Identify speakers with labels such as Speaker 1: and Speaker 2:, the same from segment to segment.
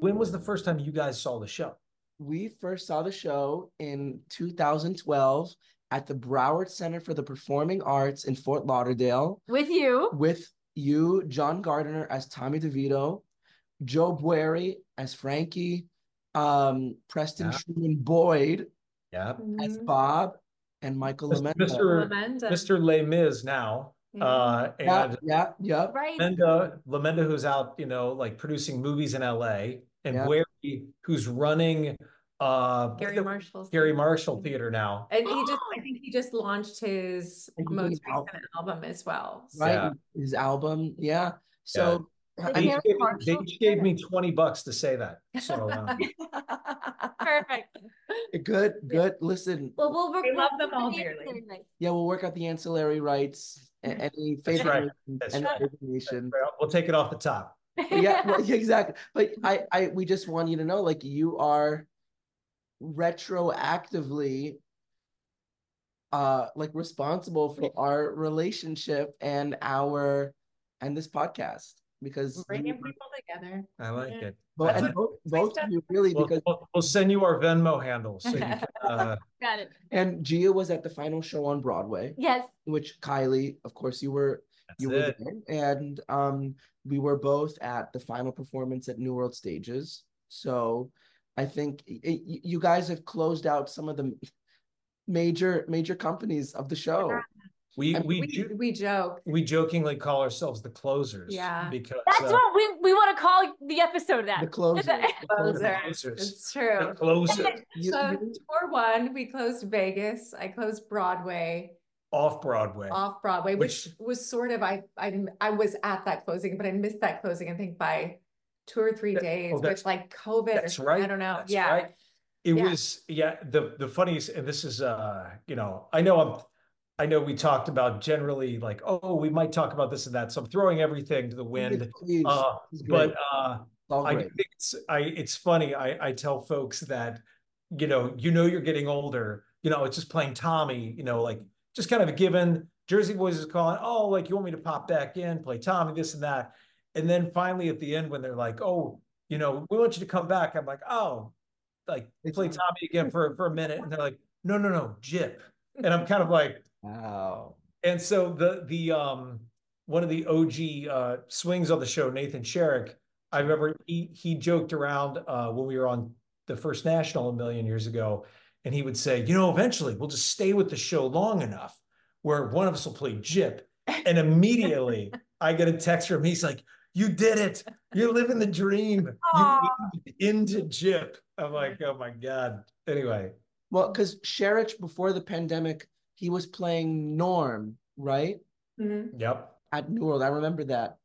Speaker 1: When was the first time you guys saw the show?
Speaker 2: We first saw the show in 2012 at the Broward Center for the Performing Arts in Fort Lauderdale.
Speaker 3: With you.
Speaker 2: With you, John Gardner as Tommy DeVito, Joe Bueri as Frankie, Preston Truman Boyd as Bob, and Michael
Speaker 1: Mr. Les Mis now.
Speaker 2: Right.
Speaker 1: Lamenda, who's out, like producing movies in LA, and Bueri, who's running
Speaker 3: Gary
Speaker 1: Marshall Theater now.
Speaker 3: And I think he just launched his most recent album as well.
Speaker 2: So. Right. His album. Yeah. So
Speaker 1: they each gave me $20 to say that. So
Speaker 3: perfect.
Speaker 2: Good. Listen.
Speaker 3: Well, we love them all dearly.
Speaker 2: Yeah, we'll work out the ancillary rights. Any favorite information.
Speaker 1: Right. We'll take it off the top.
Speaker 2: Yeah, exactly. But we just want you to know, like, you are retroactively responsible for our relationship and this podcast, because
Speaker 3: bringing people together.
Speaker 1: I like it.
Speaker 2: And both of you really, because
Speaker 1: we'll send you our Venmo handle so you can,
Speaker 3: got it.
Speaker 2: And Gia was at the final show on Broadway.
Speaker 3: Yes.
Speaker 2: Which Kylie, of course, you were there, and we were both at the final performance at New World Stages. So I think you guys have closed out some of the major companies of the show.
Speaker 3: We joke.
Speaker 1: We jokingly call ourselves the closers.
Speaker 3: Yeah,
Speaker 1: because
Speaker 4: that's what we want to call the episode. That
Speaker 2: the closers.
Speaker 3: It's true.
Speaker 1: The closers.
Speaker 3: So tour one, we closed Vegas. I closed Broadway.
Speaker 1: Off Broadway,
Speaker 3: which was sort of I was at that closing, but I missed that closing, I think, by 2 or 3 days, which, like, COVID.
Speaker 1: That's right.
Speaker 3: I don't know.
Speaker 1: That's right. It was the funniest, and this is I know we talked about generally, like, oh, we might talk about this and that, so I'm throwing everything to the wind. But I think it's funny. I tell folks that you're getting older. It's just playing Tommy. Like, just kind of a given. Jersey Boys is calling, oh, like, you want me to pop back in, play Tommy, this and that. And then finally at the end, when they're like, oh, we want you to come back. I'm like, oh, like, play Tommy again for a minute. And they're like, no, Jip. And I'm kind of like,
Speaker 2: wow.
Speaker 1: And so the one of the OG swings on the show, Nathan Sherrick, I remember he joked around when we were on the first National a million years ago. And he would say, eventually we'll just stay with the show long enough where one of us will play Jip. And immediately I get a text from him. He's like, you did it. You're living the dream. You moved into Jip. I'm like, oh my God. Anyway.
Speaker 2: Well, because Sherrick, before the pandemic, he was playing Norm, right?
Speaker 3: Mm-hmm.
Speaker 1: Yep.
Speaker 2: At New World. I remember that.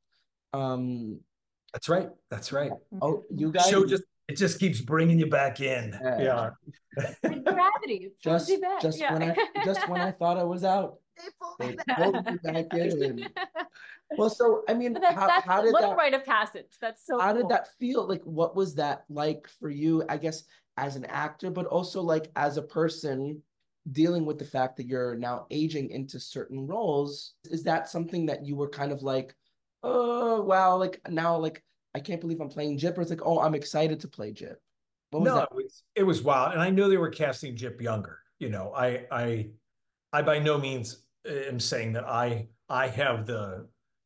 Speaker 1: That's right.
Speaker 2: Oh, you guys.
Speaker 1: It just keeps bringing you back in. Yeah.
Speaker 4: Gravity.
Speaker 2: Just when I thought I was out, they pulled me back in. Well, so I mean, how did that
Speaker 4: rite of passage? That's so.
Speaker 2: How did that feel? Like, what was that like for you? I guess as an actor, but also like as a person dealing with the fact that you're now aging into certain roles. Is that something that you were kind of like, oh wow, like now, like, I can't believe I'm playing Jip, or it's like, oh, I'm excited to play Jip? What was that?
Speaker 1: It was wild. And I know they were casting Jip younger. I by no means am saying that I have the,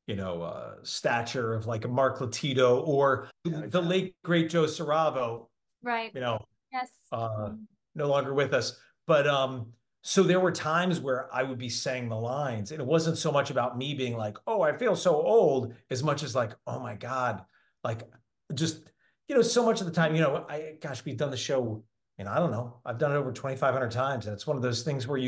Speaker 1: stature of like a Mark Latito or the late, great Joe Saravo.
Speaker 4: Right. Yes.
Speaker 1: No longer with us. But so there were times where I would be saying the lines, and it wasn't so much about me being like, oh, I feel so old, as much as like, oh my God, like, just, so much of the time, we've done the show, and I don't know, I've done it over 2,500 times. And it's one of those things where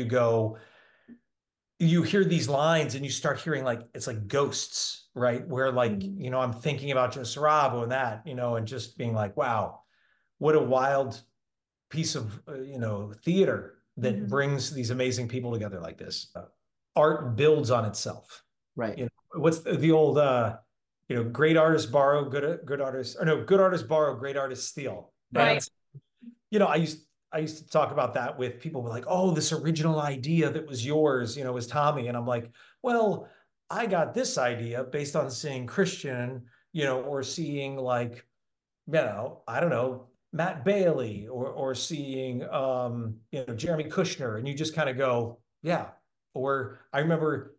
Speaker 1: you hear these lines and you start hearing, like, it's like ghosts, right? Where, like, I'm thinking about Joe Saravo and that, and just being like, wow, what a wild piece of, theater that brings these amazing people together like this. Art builds on itself.
Speaker 2: Right.
Speaker 1: What's the old, great artists borrow, good artists, or no, good artists borrow, great artists steal.
Speaker 4: Right.
Speaker 1: And, I used to talk about that with people who were like, oh, this original idea that was yours, was Tommy. And I'm like, well, I got this idea based on seeing Christian, or seeing, like, I don't know, Matt Bailey or seeing Jeremy Kushner, and you just kind of go, yeah. Or I remember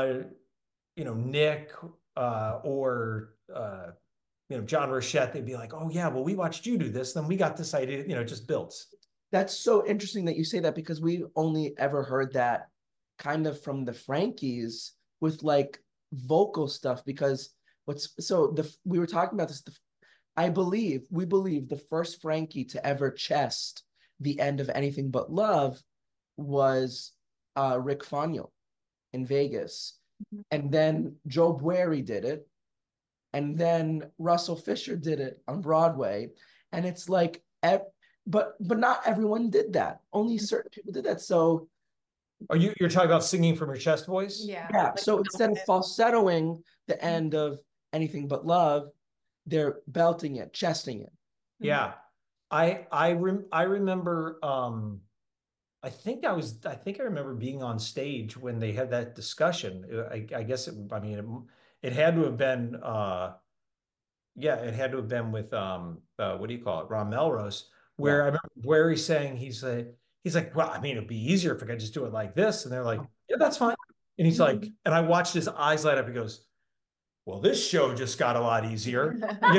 Speaker 1: Nick or John Rochette, they'd be like, oh yeah, well, we watched you do this, then we got this idea, it just builds.
Speaker 2: That's so interesting that you say that, because we only ever heard that kind of from the Frankies with like vocal stuff. Because we were talking about this. We believe the first Frankie to ever chest the end of Anything But Love was Rick Fonio in Vegas. Mm-hmm. And then Joe Bueri did it. And then Russell Fisher did it on Broadway. And it's like, but not everyone did that. Only certain people did that. So
Speaker 1: you're talking about singing from your chest voice?
Speaker 3: Yeah.
Speaker 2: Yeah. Like, so instead of falsettoing the end of Anything But Love, they're belting it, chesting it.
Speaker 1: Yeah. I remember I think I remember being on stage when they had that discussion. I guess it had to have been it had to have been with what do you call it? Ron Melrose, where I remember Bueri saying he's like, well, it'd be easier if I could just do it like this. And they're like, yeah, that's fine. And he's like, and I watched his eyes light up. He goes, well, this show just got a lot easier.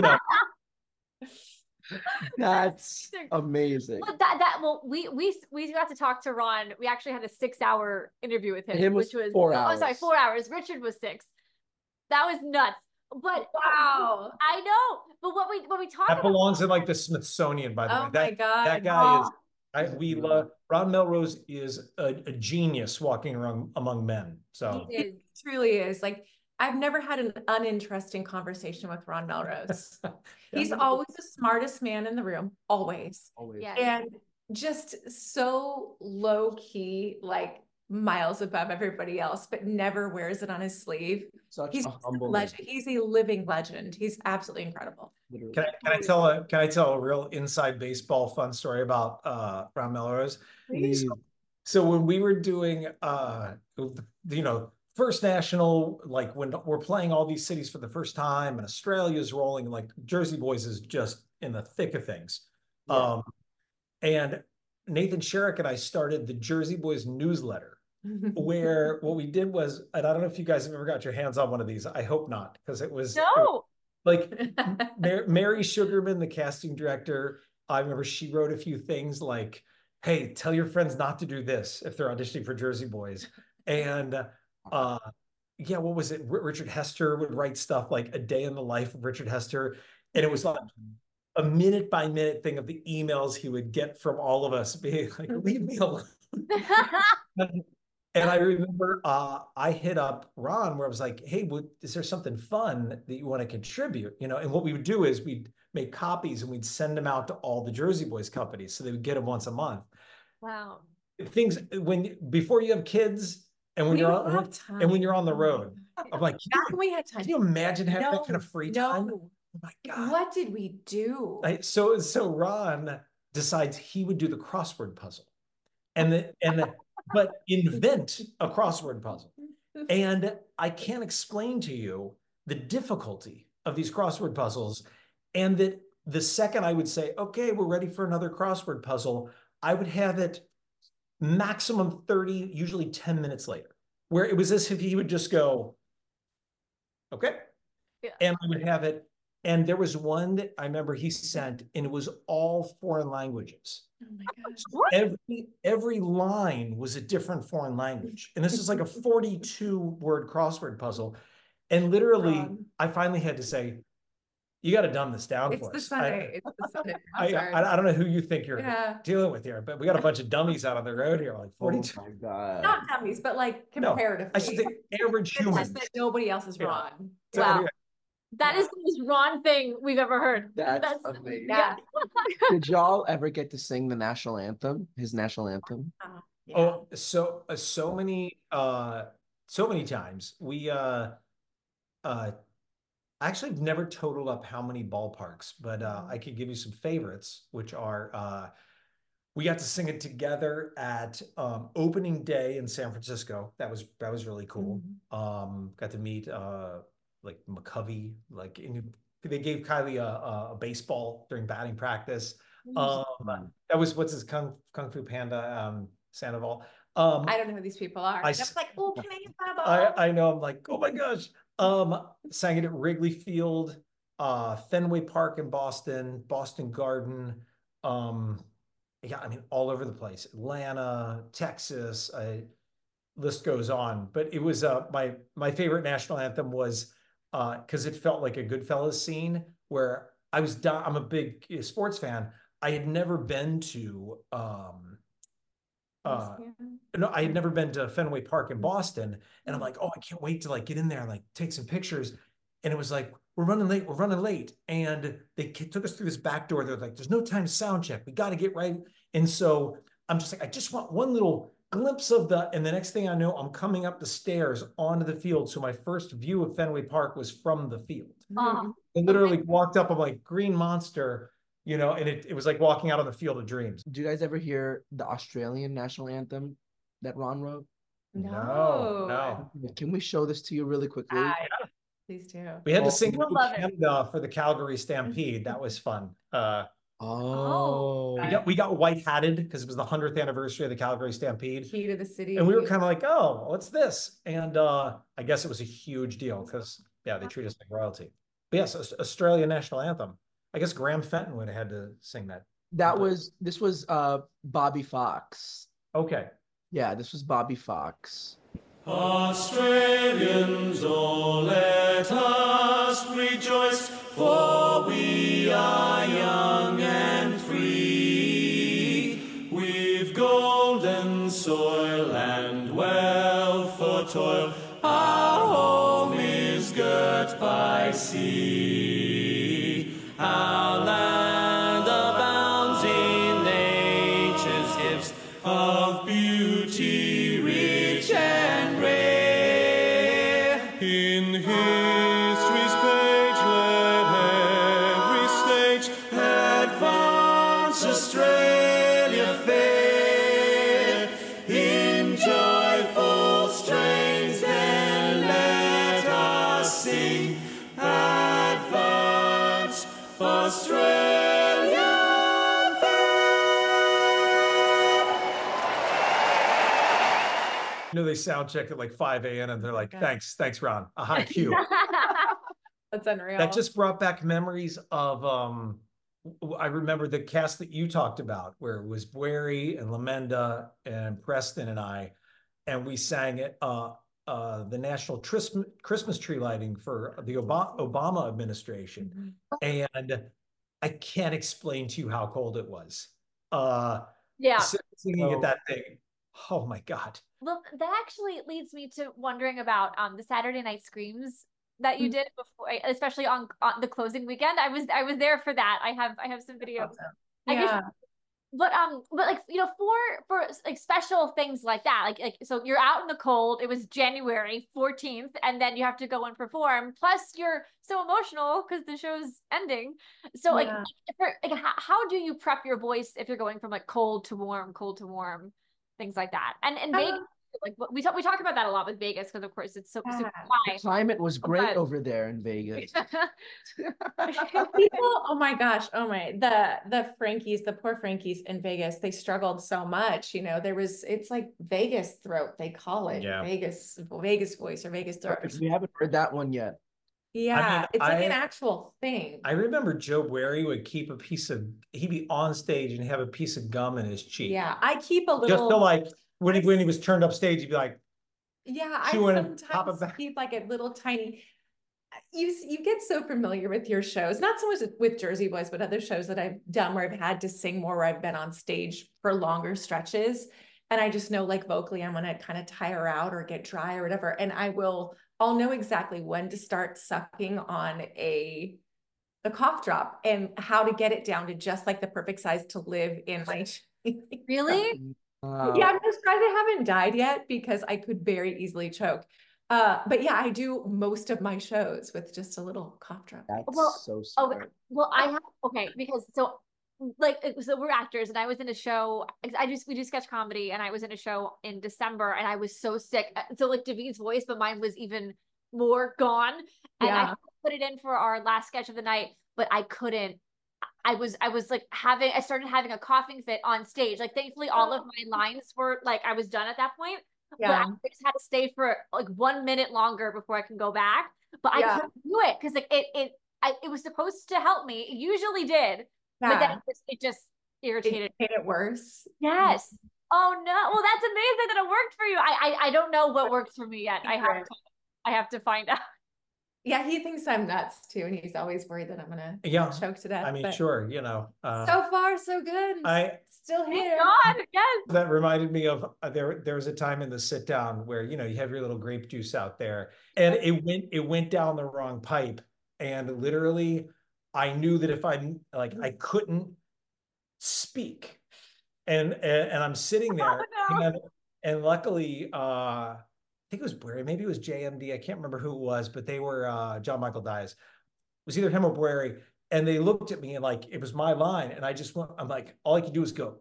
Speaker 2: That's amazing.
Speaker 4: Well, we got to talk to Ron. We actually had a 6-hour interview with him,
Speaker 2: which was 4 hours.
Speaker 4: Oh, sorry, 4 hours. Richard was 6. That was nuts. But
Speaker 3: wow,
Speaker 4: I know. But what we talked
Speaker 1: that belongs in like the Smithsonian, by the way.
Speaker 3: My God,
Speaker 1: that guy is. We love Ron Melrose is a genius walking around among men. So
Speaker 3: it truly is. Like, I've never had an uninteresting conversation with Ron Melrose. He's always the smartest man in the room, always.
Speaker 4: Yeah.
Speaker 3: And just so low key, like miles above everybody else, but never wears it on his sleeve. He's a humble legend. He's a living legend. He's absolutely incredible.
Speaker 1: Can I tell a real inside baseball fun story about Ron Melrose?
Speaker 2: Please.
Speaker 1: So when we were doing First National, like when we're playing all these cities for the first time and Australia's rolling, like Jersey Boys is just in the thick of things. Yeah. And Nathan Sherrick and I started the Jersey Boys newsletter, where what we did was, and I don't know if you guys have ever got your hands on one of these. I hope not, because it was like Mary Sugarman, the casting director. I remember she wrote a few things like, hey, tell your friends not to do this if they're auditioning for Jersey Boys. And what was it? Richard Hester would write stuff like a day in the life of Richard Hester. And it was like a minute by minute thing of the emails he would get from all of us being like, leave me alone. And I remember I hit up Ron where I was like, hey, is there something fun that you want to contribute? And what we would do is we'd make copies and we'd send them out to all the Jersey Boys companies. So they would get them once a month.
Speaker 4: Wow.
Speaker 1: Before you have kids, and when you're on the road, I'm like, can you imagine having that kind of free time? Oh my God.
Speaker 3: What did we do?
Speaker 1: So Ron decides he would do the crossword puzzle but invent a crossword puzzle. And I can't explain to you the difficulty of these crossword puzzles. And that the second I would say, okay, we're ready for another crossword puzzle, I would have it maximum 30, usually 10 minutes later, where it was as if he would just go, okay. Yeah. And I would have it. And there was one that I remember he sent, and it was all foreign languages.
Speaker 3: Oh my gosh.
Speaker 1: So every line was a different foreign language. And this is like a 42-word crossword puzzle. And literally, I finally had to say, you got to dumb this down for us.
Speaker 3: It's the Sunday.
Speaker 1: I don't know who you think you're dealing with here, but we got a bunch of dummies out on the road here, like 42.
Speaker 2: Oh my God.
Speaker 3: Not dummies, but like comparatively.
Speaker 1: No, I should say average humans.
Speaker 3: That nobody else is wrong.
Speaker 4: Wow. That is the most Ron thing we've ever heard.
Speaker 2: That's amazing.
Speaker 3: Yeah.
Speaker 2: Did y'all ever get to sing the national anthem, his national anthem?
Speaker 3: Yeah.
Speaker 1: Oh, so many times. We actually I've never totaled up how many ballparks, but I could give you some favorites, which are we got to sing it together at opening day in San Francisco. That was really cool. Got to meet like McCovey, like they gave Kylie a baseball during batting practice.
Speaker 3: Mm.
Speaker 1: That was what's his Kung Fu Panda, Sandoval.
Speaker 3: I don't know who these people are. I was like, oh, can I get that ball?
Speaker 1: I know. I'm like, oh my gosh. Sang it at Wrigley Field, Fenway Park in Boston, Boston Garden. Yeah, I mean, all over the place. Atlanta, Texas, list goes on. But it was my favorite national anthem was because it felt like a Goodfellas scene where I'm a big sports fan. I had never been to no, I had never been to Fenway Park in Boston, and I'm like, oh, I can't wait to like get in there and like take some pictures. And it was like, we're running late, and they took us through this back door. They're like, there's no time to sound check. We got to get right. And so I'm just like, I just want one little glimpse of and the next thing I know, I'm coming up the stairs onto the field. So my first view of Fenway Park was from the field. I literally walked up. I'm like, green monster. You know, and it was like walking out on the field of dreams.
Speaker 2: Do you guys ever hear the Australian national anthem that Ron wrote?
Speaker 1: No.
Speaker 2: Can we show this to you really quickly?
Speaker 3: Yeah. Please do.
Speaker 1: We had to sing it in Canada for the Calgary Stampede. That was fun. We got white hatted because it was the 100th anniversary of the Calgary Stampede.
Speaker 3: Key to the city.
Speaker 1: And we were kind of like, oh, what's this? And I guess it was a huge deal because, yeah, they treat us like royalty. But yes, Australian national anthem. I guess Graham Fenton would have had to sing that.
Speaker 2: This was Bobby Fox.
Speaker 1: Okay.
Speaker 2: Yeah, this was Bobby Fox.
Speaker 5: Australians, oh, let us rejoice, for we are young and free. We've golden soil and wealth for toil. Our home is girt by sea. Our land abounds in nature's gifts of beauty rich and rare. In history's page let every stage advance Australia fair. In joyful strains then let us sing. Advance Australia fair.
Speaker 1: You know, they sound check at like 5 a.m. and they're like, thanks, Ron. A high cue.
Speaker 3: That's unreal.
Speaker 1: That just brought back memories of I remember the cast that you talked about, where it was Bweri and Lamenda and Preston and I, and we sang it the national Christmas tree lighting for the Obama administration. And I can't explain to you how cold it was. Singing at that thing. Oh my God.
Speaker 4: Well, that actually leads me to wondering about the Saturday night screams that you did before, especially on the closing weekend. I was there for that. I have some videos.
Speaker 3: Yeah.
Speaker 4: But like, you know, for like special things like that, like so you're out in the cold. It was January 14th, and then you have to go and perform. Plus, you're so emotional because the show's ending. So like, how do you prep your voice if you're going from like cold to warm, things like that? And Vegas, like we talk about that a lot with Vegas because of course it's so super high.
Speaker 2: The climate was great over there in Vegas.
Speaker 3: People, oh my gosh, the Frankies, the poor Frankies in Vegas, they struggled so much. You know, it's like Vegas throat, they call it. Vegas voice or Vegas throat.
Speaker 2: We haven't heard that one yet.
Speaker 3: Yeah, I mean, it's like an actual thing.
Speaker 1: I remember Joe Bweri would keep he'd be on stage and have a piece of gum in his cheek.
Speaker 3: Yeah, I keep a little.
Speaker 1: Just so like when he was turned up stage, he'd be like,
Speaker 3: I sometimes keep like a little tiny. You get so familiar with your shows, not so much with Jersey Boys, but other shows that I've done where I've had to sing more, where I've been on stage for longer stretches. And I just know like vocally, I'm going to kind of tire out or get dry or whatever. And I'll know exactly when to start sucking on a cough drop and how to get it down to just like the perfect size to live in my.
Speaker 4: Really?
Speaker 3: Yeah, I'm surprised I haven't died yet because I could very easily choke. But yeah, I do most of my shows with just a little cough drop.
Speaker 2: That's so smart.
Speaker 4: Because we're actors and I was in a show. We do sketch comedy and I was in a show in December and I was so sick. So like David's voice, but mine was even more gone. And put it in for our last sketch of the night, but I couldn't. I was like I started having a coughing fit on stage. Like thankfully all of my lines were like, I was done at that point, but I just had to stay for like 1 minute longer before I can go back. But I couldn't do it because like it was supposed to help me. It usually did, but then it just irritated.
Speaker 3: It made it worse.
Speaker 4: Yes. Oh no. Well, that's amazing that it worked for you. I don't know what works for me yet. I have to find out.
Speaker 3: Yeah, he thinks I'm nuts too, and he's always worried that I'm gonna choke to death.
Speaker 1: I mean, sure, you know.
Speaker 3: So far, so good. Still here.
Speaker 4: God, yes.
Speaker 1: That reminded me of there was a time in the sit down where you have your little grape juice out there, and it went down the wrong pipe, and literally, I knew that if I couldn't speak, and I'm sitting there, and luckily, I think it was Boeri, maybe it was JMD. I can't remember who it was, but they were John Michael Dias. It was either him or Boeri, and they looked at me and like it was my line, and I'm like, all I could do was go,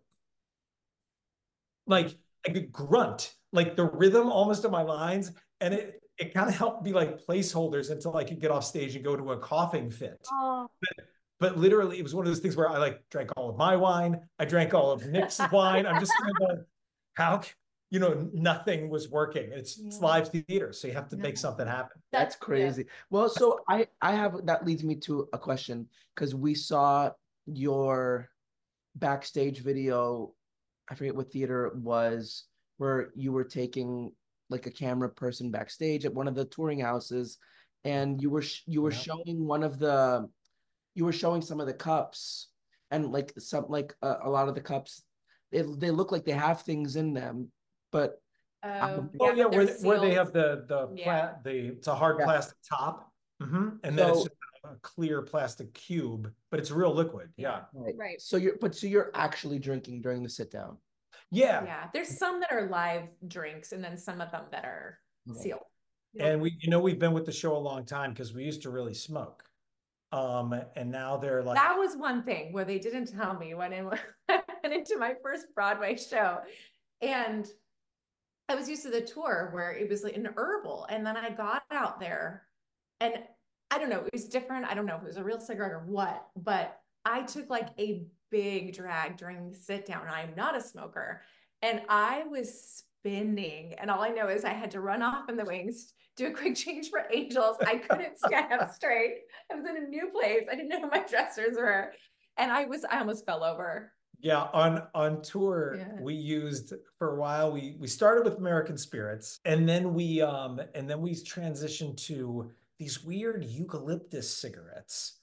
Speaker 1: like I could grunt, like the rhythm almost of my lines, and it kind of helped be like placeholders until I could get off stage and go to a coughing fit.
Speaker 4: Oh.
Speaker 1: But literally, it was one of those things where I like drank all of my wine, I drank all of Nick's wine. I'm just going, how? Nothing was working. It's live theater, so you have to make something happen.
Speaker 2: That's crazy. Well, so I have, that leads me to a question, because we saw your backstage video, I forget what theater it was, where you were taking like a camera person backstage at one of the touring houses, and you were showing some of the cups, and like a lot of the cups, they look like they have things in them. But
Speaker 1: where they have it's a hard plastic top, and then it's just a clear plastic cube, but it's real liquid.
Speaker 4: Right.
Speaker 2: So you're actually drinking during the sit down.
Speaker 3: Yeah. There's some that are live drinks, and then some of them that are sealed.
Speaker 1: And we've been with the show a long time because we used to really smoke, and now they're like,
Speaker 3: that was one thing where they didn't tell me when I went into my first Broadway show, and I was used to the tour where it was like an herbal. And then I got out there and I don't know, it was different. I don't know if it was a real cigarette or what, but I took like a big drag during the sit down. I'm not a smoker. And I was spinning. And all I know is I had to run off in the wings, do a quick change for Angels. I couldn't stand up straight. I was in a new place. I didn't know who my dressers were. And I almost fell over.
Speaker 1: Yeah, on tour, we used for a while. We started with American Spirits, and then we transitioned to these weird eucalyptus cigarettes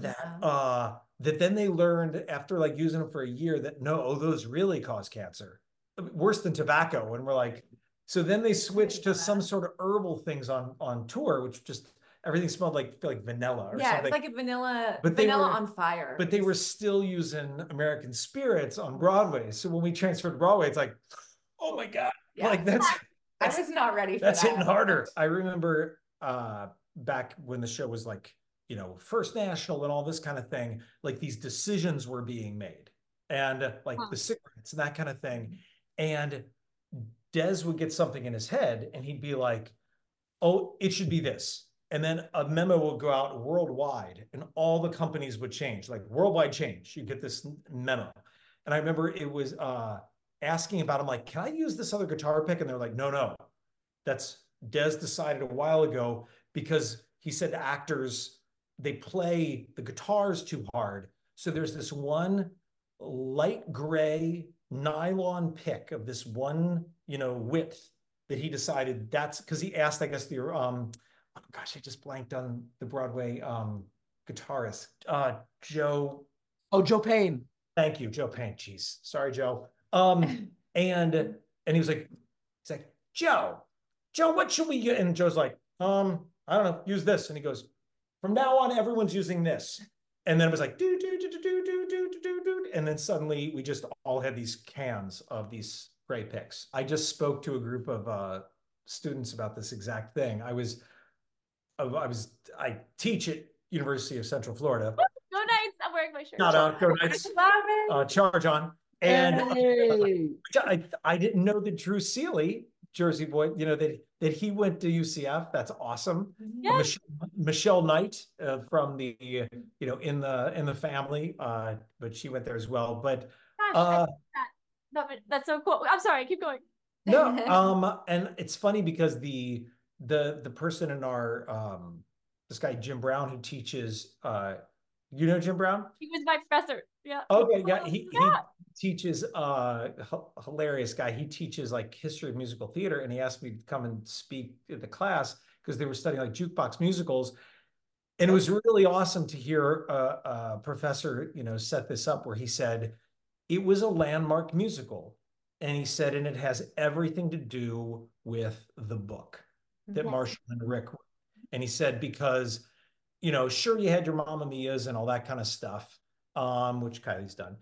Speaker 1: that then they learned after like using them for a year that those really cause cancer, worse than tobacco. And we're like, so then they switched to some sort of herbal things on tour, which just everything smelled like vanilla or something.
Speaker 3: It's like a vanilla on fire.
Speaker 1: But they were still using American Spirits on Broadway. So when we transferred to Broadway, it's like, oh my God.
Speaker 3: Yeah.
Speaker 1: Like that's
Speaker 3: I was not ready for that.
Speaker 1: That's hitting harder. I remember back when the show was like, First National and all this kind of thing, like these decisions were being made. And like the cigarettes and that kind of thing. And Des would get something in his head and he'd be like, oh, it should be this. And then a memo will go out worldwide and all the companies would change, like worldwide change. You get this memo. And I remember it was asking about, I'm like, can I use this other guitar pick? And they're like, no, that's Des decided a while ago because he said to actors, they play the guitars too hard. So there's this one light gray nylon pick of this one, width that he decided that's because he asked, I guess, the oh gosh, I just blanked on the Broadway guitarist, Joe.
Speaker 2: Oh, Joe Payne.
Speaker 1: Thank you, Joe Payne. Jeez, sorry, Joe. And he was like, Joe, what should we get? And Joe's like, I don't know, use this. And he goes, from now on, everyone's using this. And then it was like, do. And then suddenly we just all had these cans of these gray picks. I just spoke to a group of students about this exact thing. I teach at University of Central Florida.
Speaker 4: Go Knights! I'm wearing my shirt.
Speaker 1: Shout out, go Knights. Charge on. And I didn't know that Drew Seeley Jersey Boy, you know, that he went to UCF. That's awesome.
Speaker 4: Yeah.
Speaker 1: Michelle Knight from the, you know, in the family, but she went there as well. But
Speaker 4: Gosh, that's so cool. I'm sorry, keep going.
Speaker 1: no, and it's funny because the person in our this guy Jim Brown who teaches you know Jim Brown?
Speaker 4: He was my professor. Yeah.
Speaker 1: Okay, yeah, he teaches hilarious guy. He teaches like history of musical theater, and he asked me to come and speak at the class because they were studying like jukebox musicals. And it was really awesome to hear a professor, you know, set this up where he said it was a landmark musical. And he said, and it has everything to do with the book that Marshall and Rick wrote. And he said, because, you know, sure, you had your Mamma Mia's and all that kind of stuff, which Kylie's done.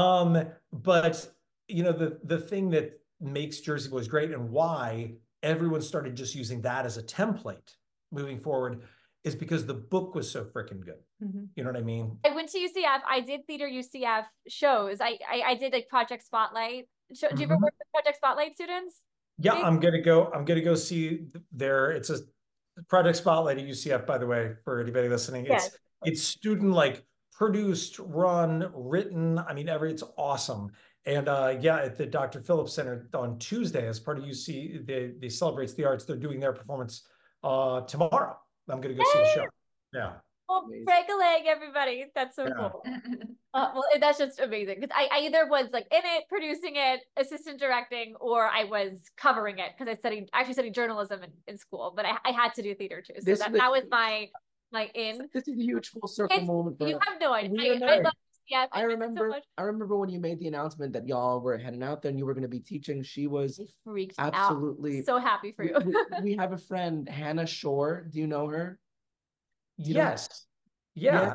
Speaker 1: But, you know, the thing that makes Jersey Boys great and why everyone started just using that as a template moving forward is because the book was so freaking good. You know what I mean?
Speaker 4: I went to UCF. I did theater UCF shows. I did like Project Spotlight. Do you ever work with Project Spotlight students?
Speaker 1: Yeah, I'm gonna go see it's a Project Spotlight at UCF, by the way, for anybody listening. It's student like produced, run, written. I mean, it's awesome. And yeah, at the Dr. Phillips Center on Tuesday, as part of UC, they celebrates the arts. They're doing their performance tomorrow. I'm gonna go see the show. Yeah.
Speaker 4: Well, break a leg, everybody. That's so cool. Well, that's just amazing because I either was like in it, producing it, assistant directing, or I was covering it because I actually studied journalism in school, but I had to do theater too. So that was my in.
Speaker 2: This is a huge full circle moment.
Speaker 4: You have no idea. I love UCF.
Speaker 2: I remember when you made the announcement that y'all were heading out there and you were going to be teaching. She was
Speaker 4: freaked
Speaker 2: absolutely
Speaker 4: out. So happy for you.
Speaker 2: we have a friend, Hannah Shore. Do you know her?
Speaker 1: Yes. Yeah.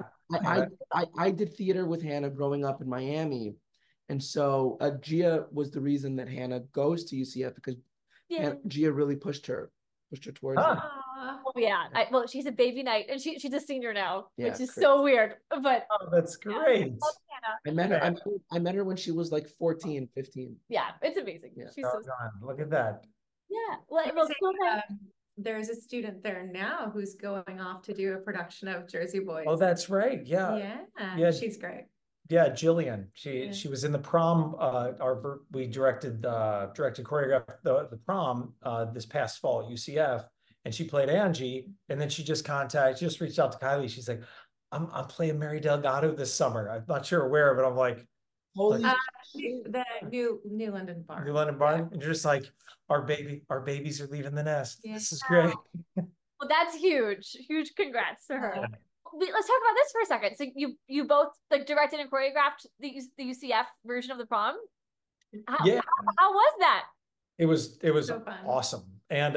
Speaker 2: I did theater with Hannah growing up in Miami. And so Gia was the reason that Hannah goes to UCF because Gia really pushed her towards it.
Speaker 4: Oh yeah. Well, she's a baby knight and she's a senior now, which is so weird. But
Speaker 1: that's great.
Speaker 2: I met her. I met her when she was like 14, 15.
Speaker 4: Yeah, it's amazing. Yeah. She's
Speaker 1: look at that.
Speaker 4: Yeah. Well,
Speaker 3: there's a student there now who's going off to do a production of Jersey Boys.
Speaker 1: Oh, that's right. Yeah.
Speaker 3: Yeah. She's great.
Speaker 1: Yeah, Jillian. She was in the prom. We directed choreographed the prom this past fall at UCF, and she played Angie. And then she just reached out to Kylie. She's like, I'm playing Mary Delgado this summer. I'm not sure where, but I'm like,
Speaker 2: holy
Speaker 3: the New London Barn.
Speaker 1: New London Barn. And you're just like, our babies are leaving the nest. Yeah. This is great.
Speaker 4: Well, that's huge. Huge congrats to her. Yeah. Let's talk about this for a second. So you both like directed and choreographed the UCF version of the prom. How was that?
Speaker 1: It was so awesome. And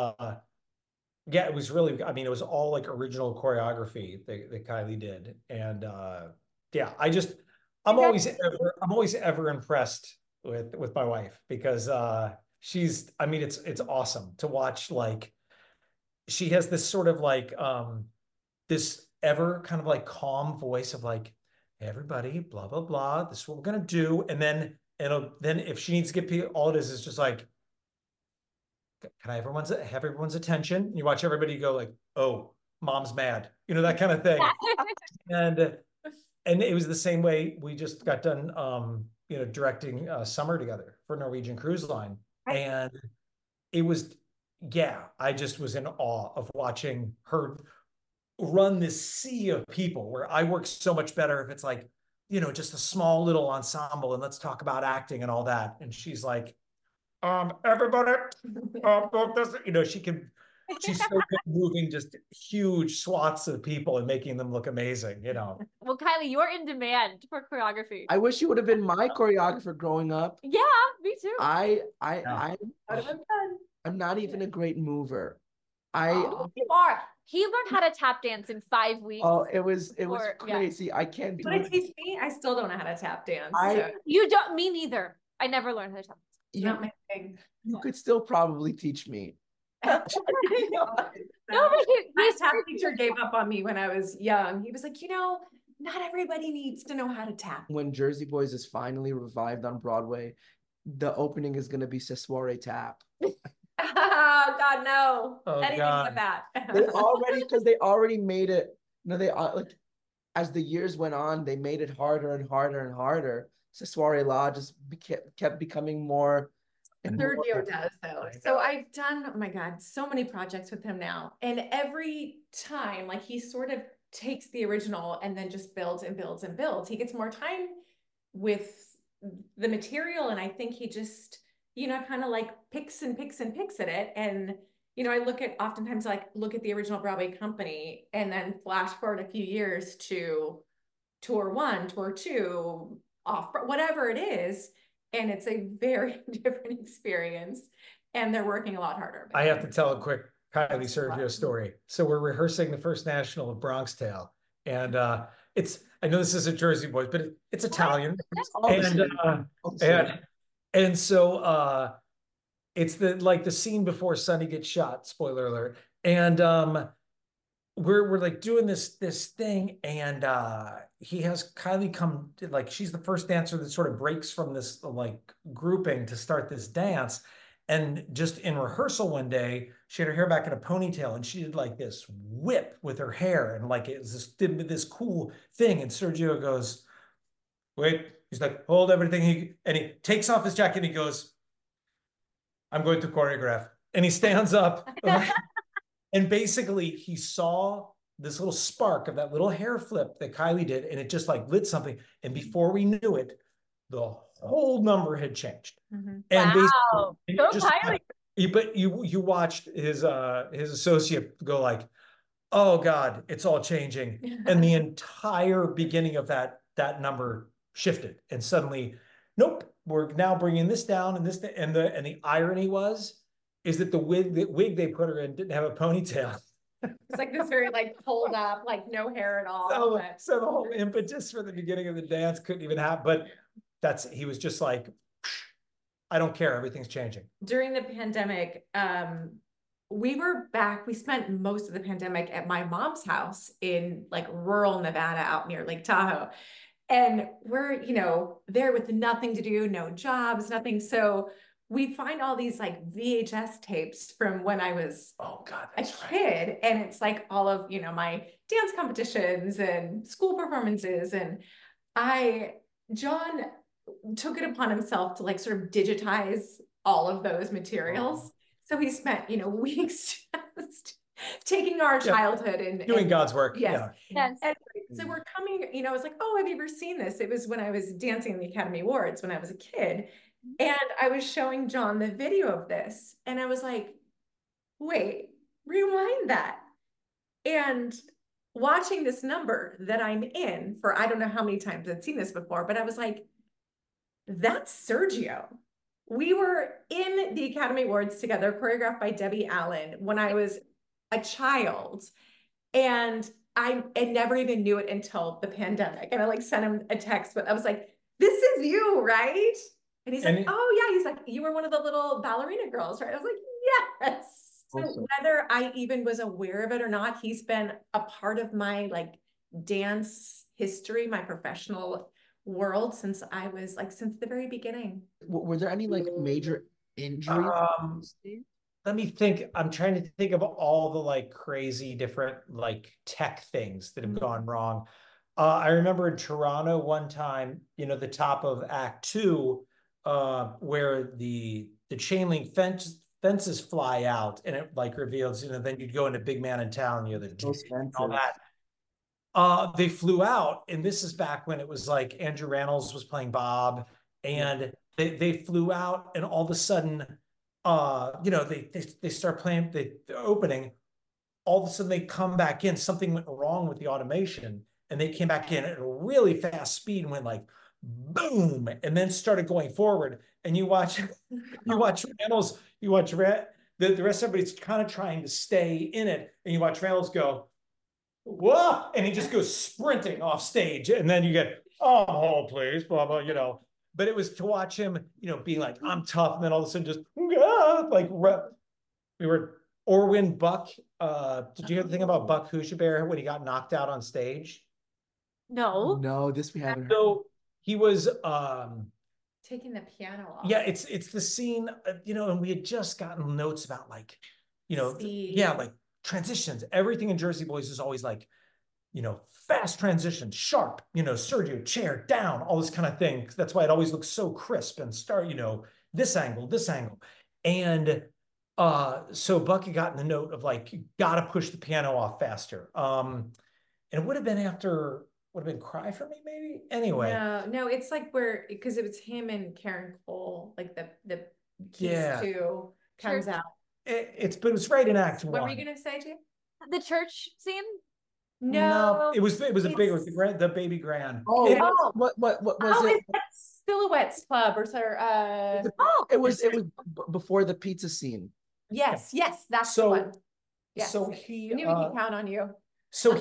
Speaker 1: yeah, it was really, I mean, it was all like original choreography that Kylie did. And yeah, I'm always ever impressed with my wife because it's awesome to watch. Like she has this sort of like this ever kind of like calm voice of like, hey, everybody, blah blah blah, this is what we're gonna do. And then if she needs to get people, all it is just like, can I have everyone's attention? And you watch everybody go like, oh, mom's mad, you know, that kind of thing. And it was the same way. We just got done directing Summer together for Norwegian Cruise Line. And it was, I just was in awe of watching her run this sea of people where I work so much better if it's like, you know, just a small little ensemble and let's talk about acting and all that. And she's like, everybody, you know, she's so good moving just huge swaths of people and making them look amazing, you know.
Speaker 4: Well, Kylie, you're in demand for choreography.
Speaker 2: I wish you would have been my choreographer growing up.
Speaker 4: Yeah, me too.
Speaker 2: I'm not even a great mover.
Speaker 4: You are. He learned how to tap dance in 5 weeks.
Speaker 2: Oh, it was crazy.
Speaker 3: Yeah.
Speaker 2: I can't do
Speaker 3: it. Teach me? I still don't know how to tap dance.
Speaker 4: You don't. Me neither. I never learned how to tap dance.
Speaker 3: Not my thing.
Speaker 2: You could still probably teach me.
Speaker 3: My tap teacher gave up on me when I was young. He was like, you know, not everybody needs to know how to tap.
Speaker 2: When Jersey Boys is finally revived on Broadway, the opening is going to be Ce Soir Tap.
Speaker 3: Oh God, no.
Speaker 1: Oh,
Speaker 3: Anything
Speaker 1: God.
Speaker 3: but that.
Speaker 2: because they already made it. They like as the years went on, they made it harder and harder and harder. So Soiree Law just kept becoming more and more.
Speaker 3: Sergio does though. So I've done, oh my God, so many projects with him now. And every time, like he sort of takes the original and then just builds and builds and builds. He gets more time with the material. And I think he just, kind of like picks and picks and picks at it. And, I oftentimes look at the original Broadway company and then flash forward a few years to tour 1, tour 2, off, whatever it is. And it's a very different experience. And they're working a lot harder.
Speaker 1: I have to tell a quick Kylie Sergio story. So we're rehearsing the first national of Bronx Tale. And I know this is a Jersey Boys, but it's Italian. And so it's the scene before Sonny gets shot, spoiler alert. And we're like doing this thing, and he has Kylie come, like she's the first dancer that sort of breaks from this like grouping to start this dance. And just in rehearsal one day, she had her hair back in a ponytail and she did like this whip with her hair, and like it was did this cool thing. And Sergio goes, wait, he's like, hold everything. And he takes off his jacket and he goes, I'm going to choreograph. And he stands up. And basically he saw this little spark of that little hair flip that Kylie did, and it just like lit something. And before we knew it, the whole number had changed.
Speaker 4: Mm-hmm.
Speaker 1: And
Speaker 4: wow. Go Kylie.
Speaker 1: But you watched his associate go like, oh God, it's all changing. And the entire beginning of that number shifted. And suddenly, nope, we're now bringing this down and this, and the irony is that the wig they put her in didn't have a ponytail.
Speaker 3: It's like this very like pulled up, like no hair at all.
Speaker 1: So the whole impetus for the beginning of the dance couldn't even happen. But he was just like, I don't care, everything's changing.
Speaker 3: During the pandemic, we spent most of the pandemic at my mom's house in like rural Nevada out near Lake Tahoe. And we're, there with nothing to do, no jobs, nothing. So we find all these like VHS tapes from when I was a kid. And it's like all of, my dance competitions and school performances. And John took it upon himself to like sort of digitize all of those materials. So he spent, weeks just taking our childhood and
Speaker 1: doing God's work.
Speaker 3: Yes. And so we're coming, I was like, oh, have you ever seen this? It was when I was dancing in the Academy Awards when I was a kid. And I was showing John the video of this. And I was like, wait, rewind that. And watching this number that I'm in for, I don't know how many times I'd seen this before, but I was like, that's Sergio. We were in the Academy Awards together, choreographed by Debbie Allen when I was a child. And I never even knew it until the pandemic. And I like sent him a text, but I was like, this is you, right? And he's like, oh yeah. He's like, you were one of the little ballerina girls, right? I was like, yes. Awesome. So whether I even was aware of it or not, he's been a part of my like dance history, my professional world since the very beginning.
Speaker 2: Were there any like major injuries?
Speaker 1: Let me think. I'm trying to think of all the like crazy different like tech things that have gone wrong. I remember in Toronto one time, the top of Act 2, where the chain link fences fly out and it like reveals, then you'd go into Big Man in Town, all that. They flew out, and this is back when it was like Andrew Rannells was playing Bob, and they flew out, and all of a sudden, they start playing the opening. All of a sudden, they come back in. Something went wrong with the automation, and they came back in at a really fast speed and went like boom, and then started going forward. And you watch Rannells, the rest of everybody's kind of trying to stay in it, and you watch Rannells go, whoa, and he just goes sprinting off stage, and then you get, oh, hold please, blah blah, But it was to watch him, being like, I'm tough, and then all of a sudden just like we were Orwin Buck. Did you hear the thing about Buck Huchebear when he got knocked out on stage?
Speaker 4: No,
Speaker 2: this we haven't heard.
Speaker 1: So he was
Speaker 3: taking the piano off.
Speaker 1: Yeah, it's the scene, you know, and we had just gotten notes about like, you know,
Speaker 3: Speed.
Speaker 1: like transitions. Everything in Jersey Boys is always like, you know, fast transition, sharp, you know, Sergio, chair, down, all this kind of thing. That's why it always looks so crisp and start, you know, this angle. And so Bucky got in the note of like, you got to push the piano off faster. And it would have been Cry for Me, maybe? Anyway.
Speaker 3: No, it's like because it was him and Karen Cole, like the Keys 2 comes out.
Speaker 1: But it was right in Act 1.
Speaker 3: What were you gonna say, Jay?
Speaker 4: The church scene?
Speaker 1: No, it was the baby grand.
Speaker 2: What was it?
Speaker 3: It's Silhouettes Club or
Speaker 2: it was before the pizza scene.
Speaker 3: Yes, that's the one. Yes.
Speaker 1: So he
Speaker 3: I knew we could count on you.
Speaker 1: So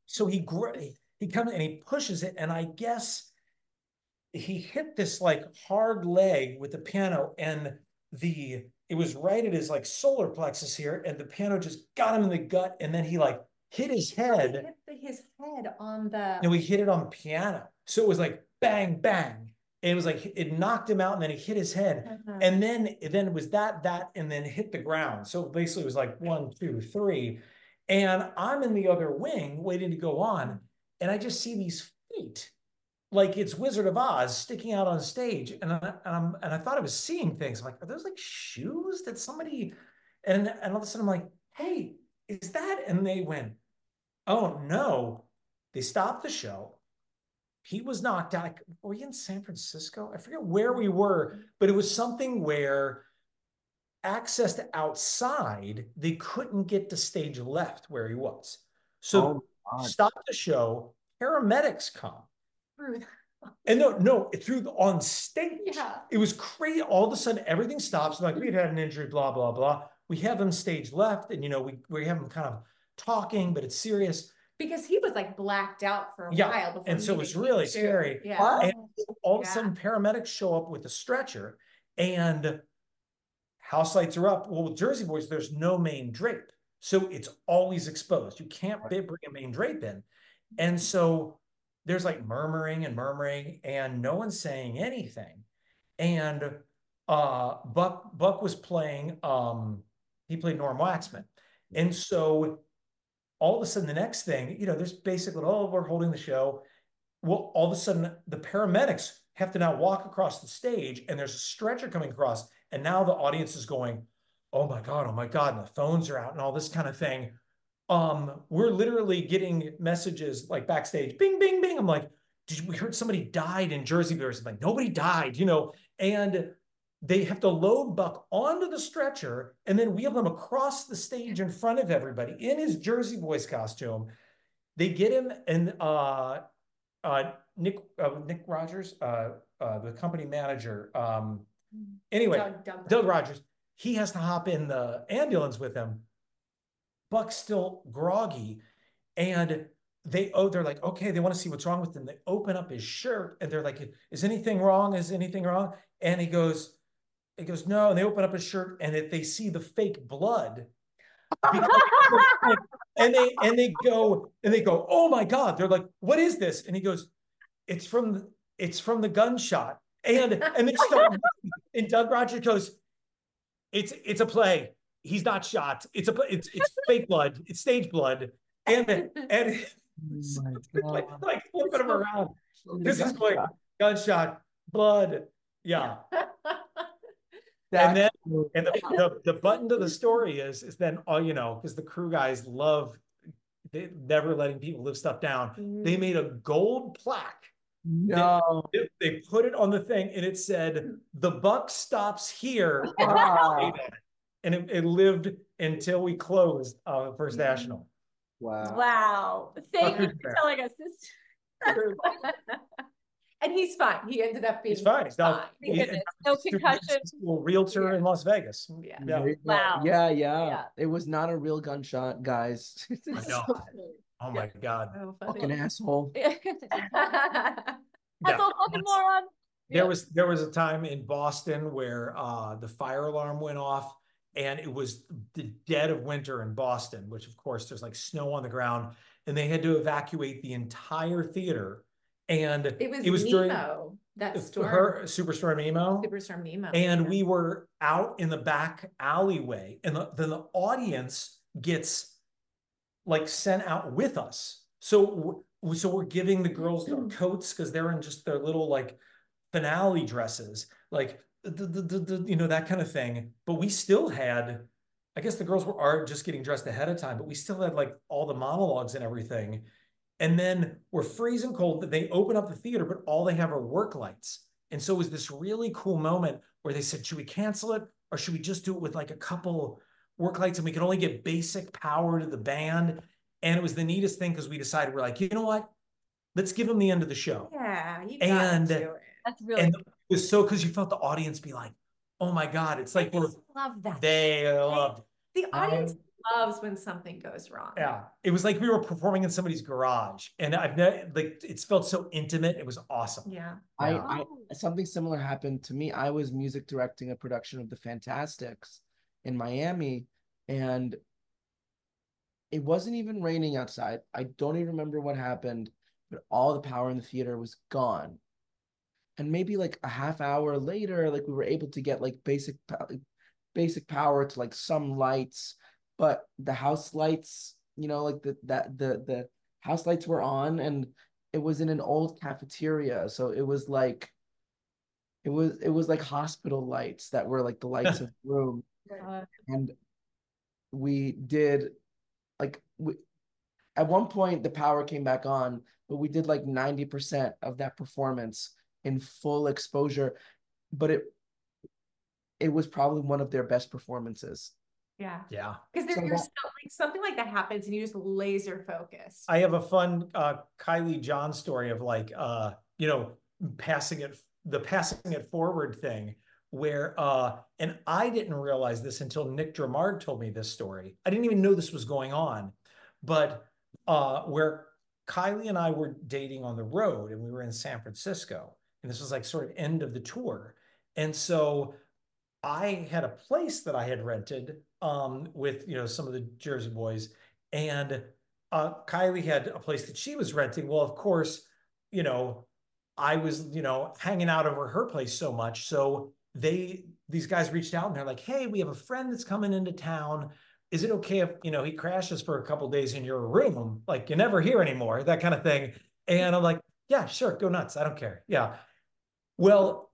Speaker 1: he comes and he pushes it, and I guess he hit this like hard leg with the piano, and it was right at his like solar plexus here, and the piano just got him in the gut, and then he like hit his head.
Speaker 3: He hit his head on the.
Speaker 1: No, he hit it on the piano, so it was like bang bang. And it was like it knocked him out, and then he hit his head, and then it was that, and then hit the ground. So basically, it was like 1, 2, 3, and I'm in the other wing waiting to go on, and I just see these feet, like it's Wizard of Oz sticking out on stage, and I thought I was seeing things. I'm like, are those like shoes that somebody? And all of a sudden, I'm like, hey, is that? And they went, oh no! They stopped the show. He was knocked out. Were we in San Francisco? I forget where we were, but it was something where access to outside, they couldn't get to stage left where he was. So stop the show. Paramedics come. And on stage. Yeah. It was crazy. All of a sudden, everything stops. Like, we've had an injury, blah, blah, blah. We have him stage left, and, you know, we have him kind of talking, but it's serious.
Speaker 3: Because he was like blacked out for a while before.
Speaker 1: And so it was really scary.
Speaker 3: Yeah.
Speaker 1: And all of a sudden, paramedics show up with a stretcher, and house lights are up. Well, with Jersey Boys, there's no main drape. So it's always exposed. You can't bring a main drape in. And so there's like murmuring, and no one's saying anything. And Buck was playing, he played Norm Waxman. And so all of a sudden, the next thing, you know, there's basically, we're holding the show. Well, all of a sudden, the paramedics have to now walk across the stage, and there's a stretcher coming across. And now the audience is going, oh my God, and the phones are out and all this kind of thing. We're literally getting messages like backstage, bing, bing, bing. I'm like, we heard somebody died in Jersey Boys. I'm like, nobody died, you know, and they have to load Buck onto the stretcher and then wheel him across the stage in front of everybody in his Jersey Boys costume. They get him, and Nick Rogers, the company manager, anyway, Doug Rogers, he has to hop in the ambulance with him. Buck's still groggy, and they're like, okay, they want to see what's wrong with him. They open up his shirt, and they're like, is anything wrong? Is anything wrong? And he goes, no. And they open up his shirt, and they see the fake blood. and they go, oh my God. They're like, what is this? And he goes, it's from the gunshot. And they start, and Doug Rogers goes, it's a play. He's not shot. It's fake blood. It's stage blood. And like flipping him around. This is like gunshot, blood. Yeah. And the button to the story is then, you know, because the crew guys love never letting people live stuff down. They made a gold plaque.
Speaker 2: No.
Speaker 1: They put it on the thing, and it said, the buck stops here. And it lived until we closed First National.
Speaker 4: Wow. Thank you for telling us this.
Speaker 3: And he's fine. He ended up being
Speaker 1: fine. He's
Speaker 4: no concussion.
Speaker 1: Realtor in Las Vegas.
Speaker 3: Yeah.
Speaker 4: Wow.
Speaker 2: Yeah. It was not a real gunshot, guys.
Speaker 1: I know. Oh my God.
Speaker 2: Fucking asshole.
Speaker 4: Asshole fucking moron.
Speaker 1: There was a time in Boston where the fire alarm went off, and it was the dead of winter in Boston, which of course there's like snow on the ground, and they had to evacuate the entire theater. And
Speaker 3: it was
Speaker 1: during
Speaker 3: that storm.
Speaker 1: Superstorm Nemo.
Speaker 3: Superstorm Nemo.
Speaker 1: And we were out in the back alleyway, and then the audience gets like sent out with us. So we're giving the girls their coats because they're in just their little like finale dresses, like you know, that kind of thing. But we still had, I guess the girls are just getting dressed ahead of time, but we still had like all the monologues and everything. And then we're freezing cold that they open up the theater, but all they have are work lights. And so it was this really cool moment where they said, should we cancel it? Or should we just do it with like a couple work lights and we can only get basic power to the band? And it was the neatest thing because we decided, we're like, you know what? Let's give them the end of the show.
Speaker 3: Yeah, you gotta do it.
Speaker 4: That's really cool.
Speaker 1: It was so, because you felt the audience be like, oh my God, it's like
Speaker 3: we're love that.
Speaker 1: They loved
Speaker 3: the audience loves when something goes wrong.
Speaker 1: Yeah, it was like we were performing in somebody's garage, and I've never, like, it's felt so intimate. It was awesome.
Speaker 3: Yeah.
Speaker 2: I something similar happened to me. I was music directing a production of The Fantastics in Miami, and it wasn't even raining outside. I don't even remember what happened, but all the power in the theater was gone. And maybe like a half hour later, like we were able to get like basic power to like some lights, but the house lights, you know, like the house lights were on, and it was in an old cafeteria, so it was like hospital lights that were like the lights of the room. And we did like at one point the power came back on, but we did like 90% of that performance in full exposure, but it was probably one of their best performances.
Speaker 3: Yeah.
Speaker 1: Yeah.
Speaker 3: Because you're so, like, something like that happens and you just laser focus.
Speaker 1: I have a fun Kylie John story of like, you know, passing it forward thing where, and I didn't realize this until Nick Dramard told me this story. I didn't even know this was going on, but where Kylie and I were dating on the road, and we were in San Francisco, and this was like sort of end of the tour. And so I had a place that I had rented with, you know, some of the Jersey Boys, and Kylie had a place that she was renting. Well, of course, you know, I was, you know, hanging out over her place so much. So these guys reached out and they're like, hey, we have a friend that's coming into town. Is it okay if, you know, he crashes for a couple days in your room? Like, you never hear anymore, that kind of thing. And I'm like, yeah, sure, go nuts. I don't care. Yeah. Well,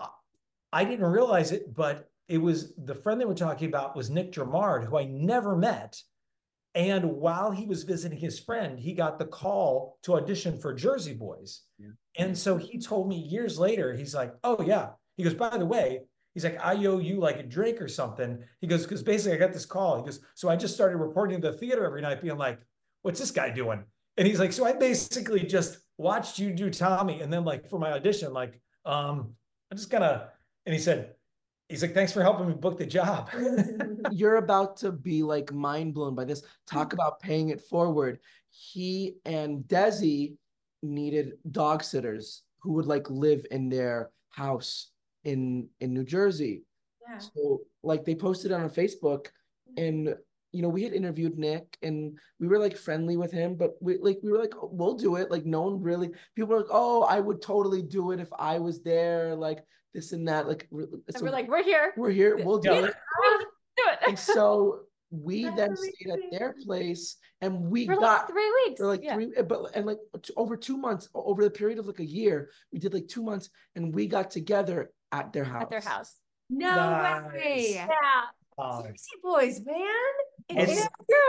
Speaker 1: I didn't realize it, but it was the friend they were talking about was Nick Dramard, who I never met. And while he was visiting his friend, he got the call to audition for Jersey Boys. Yeah. And so he told me years later, he's like, oh yeah. He goes, by the way, he's like, I owe you like a drink or something. He goes, because basically I got this call. He goes, so I just started reporting to the theater every night being like, what's this guy doing? And he's like, so I basically just watched you do Tommy. And then like for my audition, like, I'm just gonna, and he's like, thanks for helping me book the job.
Speaker 2: You're about to be like mind blown by this. Talk about paying it forward. He and Desi needed dog sitters who would like live in their house in New Jersey. Yeah. So like they posted on Facebook, and you know, we had interviewed Nick and we were like friendly with him, but we were like, oh, we'll do it. Like no one really, people were like, oh, I would totally do it if I was there. Like this and that. Like
Speaker 4: so we're like, we're here.
Speaker 2: We'll do it.
Speaker 4: Do it.
Speaker 2: And so we then stayed at their place, and we
Speaker 4: for
Speaker 2: got
Speaker 4: like 3 weeks.
Speaker 2: For like 3, and like over 2 months, over the period of like a year, we did like 2 months, and we got together at their house.
Speaker 4: At their house.
Speaker 3: No way.
Speaker 4: Yeah.
Speaker 3: Jersey Boys, man.
Speaker 2: It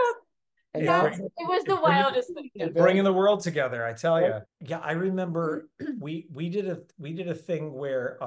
Speaker 4: was the wildest thing.
Speaker 1: Bringing the world together, I tell you. Yeah, I remember we did a thing where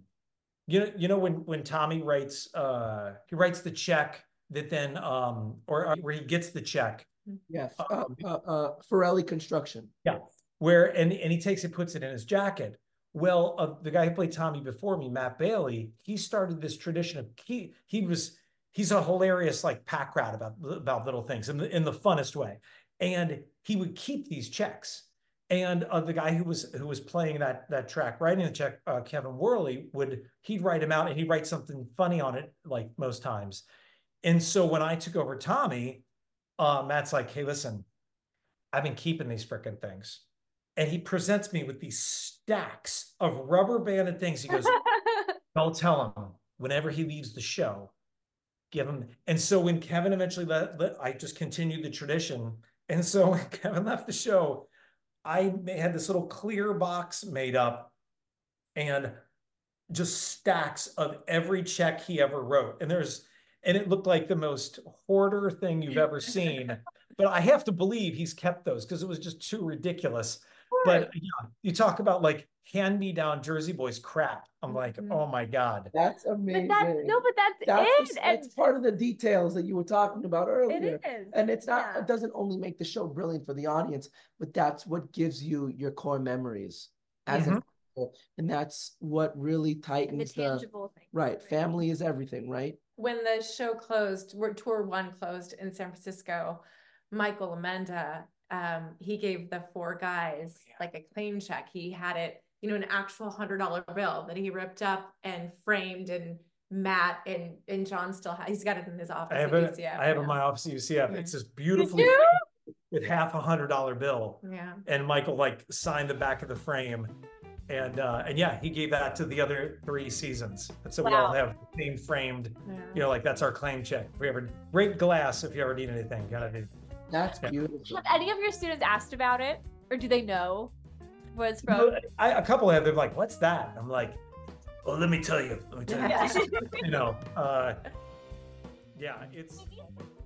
Speaker 1: you know when Tommy writes he writes the check that then or where he gets the check.
Speaker 2: Yeah, Forelli Construction.
Speaker 1: Yeah, where and he takes it, puts it in his jacket. Well, the guy who played Tommy before me, Matt Bailey, he started this tradition of he's a hilarious like pack rat about little things in the funnest way, and he would keep these checks. And the guy who was playing that track, writing the check, Kevin Worley, he'd write him out and he'd write something funny on it, like most times. And so when I took over Tommy, Matt's like, hey, listen, I've been keeping these frickin' things. And he presents me with these stacks of rubber banded things. He goes, don't tell him whenever he leaves the show, give him. And so when Kevin eventually I just continued the tradition. And so when Kevin left the show, I had this little clear box made up and just stacks of every check he ever wrote. And it looked like the most hoarder thing you've ever seen. But I have to believe he's kept those because it was just too ridiculous. But yeah, you talk about like hand-me-down Jersey Boys crap. I'm like, oh my God.
Speaker 2: That's amazing.
Speaker 4: But that's it.
Speaker 2: It's part of the details that you were talking about earlier.
Speaker 4: It is.
Speaker 2: And it's not, it doesn't only make the show brilliant for the audience, but that's what gives you your core memories as an actor. And that's what really tightens
Speaker 4: the tangible thing.
Speaker 2: Right. Family is everything, right?
Speaker 3: When the show closed, tour 1 closed in San Francisco, Michael Amenda, he gave the 4 guys like a claim check. He had it, an actual $100 bill that he ripped up and framed, and Matt and John still he's got it in his office.
Speaker 1: I have it in my office at UCF. It's this beautifully with half $100 bill.
Speaker 3: Yeah. And
Speaker 1: Michael like signed the back of the frame. And yeah, he gave that to the other 3 seasons. And so we all have the same framed, like that's our claim check. If we ever break glass, if you ever need anything,
Speaker 2: That's beautiful.
Speaker 4: Have any of your students asked about it, or do they know where it's from?
Speaker 1: A couple have. They're like, "What's that?" I'm like, "Well, let me tell you." Yeah, it's.